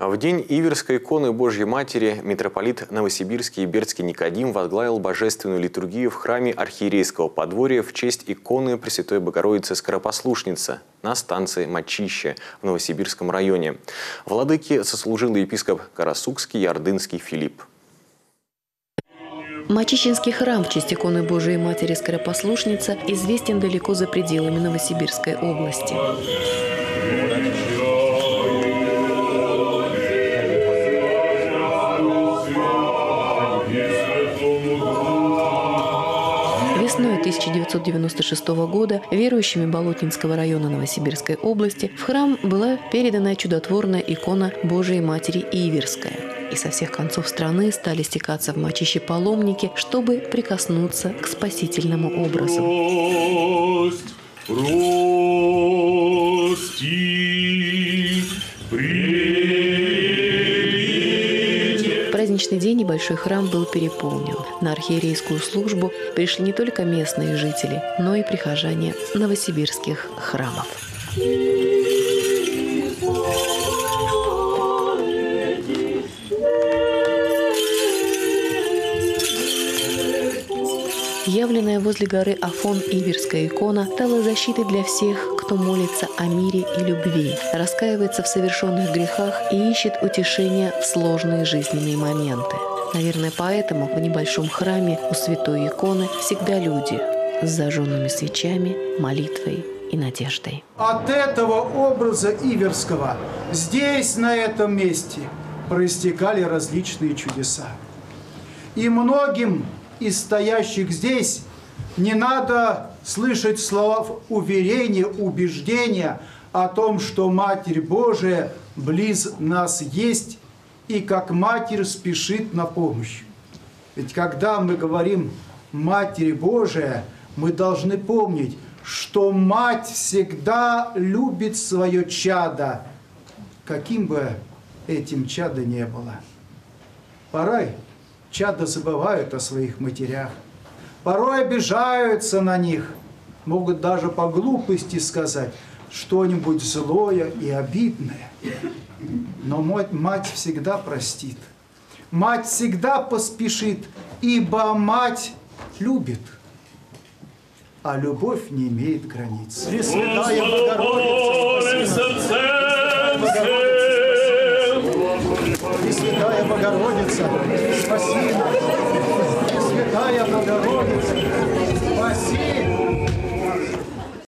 В день Иверской иконы Божьей Матери митрополит Новосибирский и Бердский Никодим возглавил божественную литургию в храме архиерейского подворья в честь иконы Пресвятой Богородицы Скоропослушницы на станции Мачище в Новосибирском районе. Владыке сослужил епископ Карасукский и Ордынский Филипп. Мачищинский храм в честь иконы Божией Матери Скоропослушницы известен далеко за пределами Новосибирской области. Весной 1996 года верующими Болотнинского района Новосибирской области в храм была передана чудотворная икона Божией Матери Иверская. И со всех концов страны стали стекаться в Мачище паломники, чтобы прикоснуться к спасительному образу. В праздничный день небольшой храм был переполнен. На архиерейскую службу пришли не только местные жители, но и прихожане новосибирских храмов. Явленная возле горы Афон Иверская икона стала защитой для всех, кто молится о мире и любви, раскаивается в совершенных грехах и ищет утешения в сложные жизненные моменты. Наверное, поэтому в небольшом храме у святой иконы всегда люди с зажженными свечами, молитвой и надеждой. От этого образа Иверского здесь, на этом месте, проистекали различные чудеса. И многим из стоящих здесь не надо слышать слова уверения, убеждения о том, что Матерь Божия близ нас есть и как Матерь спешит на помощь. Ведь когда мы говорим «Матерь Божия», мы должны помнить, что Мать всегда любит свое чадо, каким бы этим чадо ни было. Порой чада забывают о своих матерях, порой обижаются на них, могут даже по глупости сказать что-нибудь злое и обидное. Но мать всегда простит, мать всегда поспешит, ибо мать любит, а любовь не имеет границ. Пресвятая Богородица, Пресвятая Богородица, спаси нас! Пресвятая Богородица, спаси!